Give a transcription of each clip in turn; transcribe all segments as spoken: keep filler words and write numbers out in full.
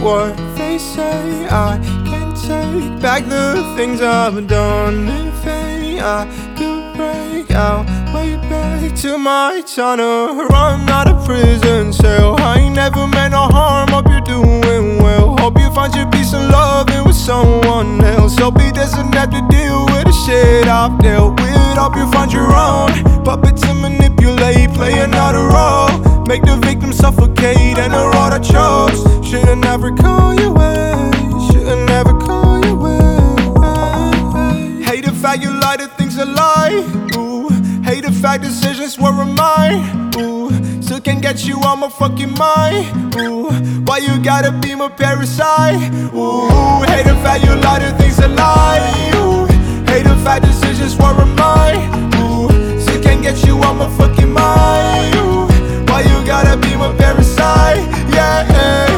what they say. I can't take back the things I've done. If I could break out, way back to my town, run out of prison cell. I ain't never meant no harm, hope you're doing well. Hope you find your peace and loving with someone else. Hope he doesn't have to deal with the shit I've dealt with. Hope you find your own puppet to manipulate, playing out a role, make the victim suffocate, and the road I chose. Should've never called you way, should've never called you way. Hate the fact you lie to things a lie. Ooh, hate the fact decisions were mine. Ooh, still can't get you on my fucking mind. Ooh, why you gotta be my parasite? Ooh, hate the fact you lie to things a lie. Ooh, hate the fact decisions were mine. Ooh, still can't get you on my fucking mind. Ooh, why you gotta be my parasite? Yeah, yeah.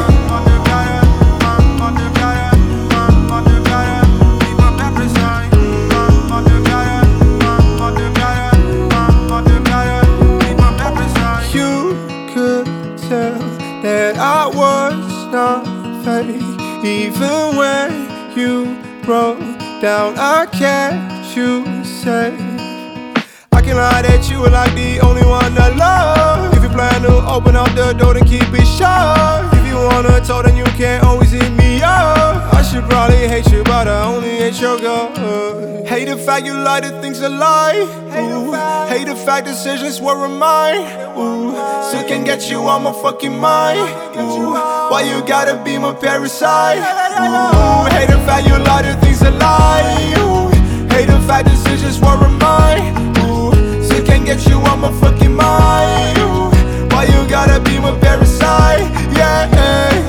That I was not fake, even when you broke down, I kept you safe. I can lie that you were like the only one I love. If you plan to open up the door, then keep it shut. If you wanna talk, then you can't always hit me up. I should probably hate you, but I only hate your gut. Hate the fact you lie to things a lie. Ooh, hate the fact decisions were mine. Ooh, still can't get you on my fucking mind. Ooh, why you gotta be my parasite? Ooh, hate the fact you lie to things a lie. Ooh, hate the fact decisions were mine. Ooh, still can't get you on my fucking mind. Ooh, why you gotta be my parasite? Yeah, yeah.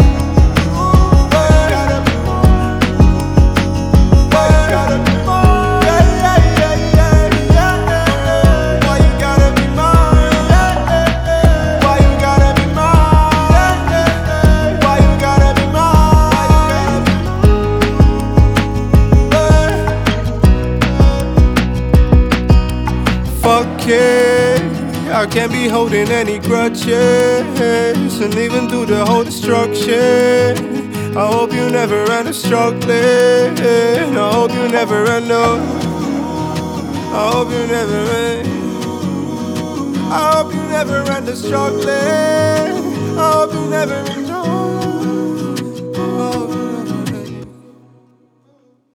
Fuck it, I can't be holding any grudges. And even through the whole destruction, I hope you never end up struggling. I hope you never end up, I hope you never end, I hope you never end up struggling. I hope you never end